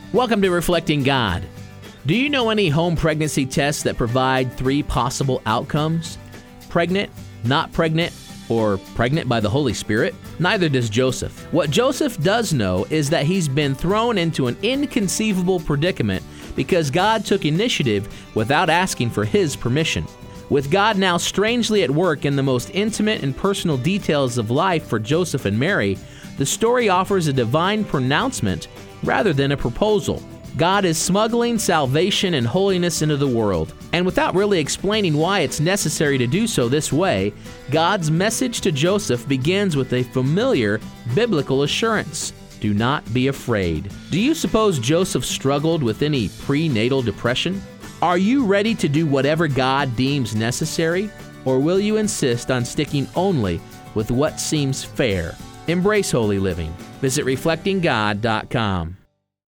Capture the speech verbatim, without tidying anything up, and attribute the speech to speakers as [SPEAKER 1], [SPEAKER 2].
[SPEAKER 1] Welcome to Reflecting God. Do you know any home pregnancy tests that provide three possible outcomes? Pregnant, not pregnant, or pregnant by the Holy Spirit? Neither does Joseph. What Joseph does know is that he's been thrown into an inconceivable predicament because God took initiative without asking for his permission. With God now strangely at work in the most intimate and personal details of life for Joseph and Mary, the story offers a divine pronouncement rather than a proposal. God is smuggling salvation and holiness into the world, and without really explaining why it's necessary to do so this way, God's message to Joseph begins with a familiar biblical assurance. Do not be afraid. Do you suppose Joseph struggled with any prenatal depression? Are you ready to do whatever God deems necessary, or will you insist on sticking only with what seems fair? Embrace holy living. Visit reflecting god dot com.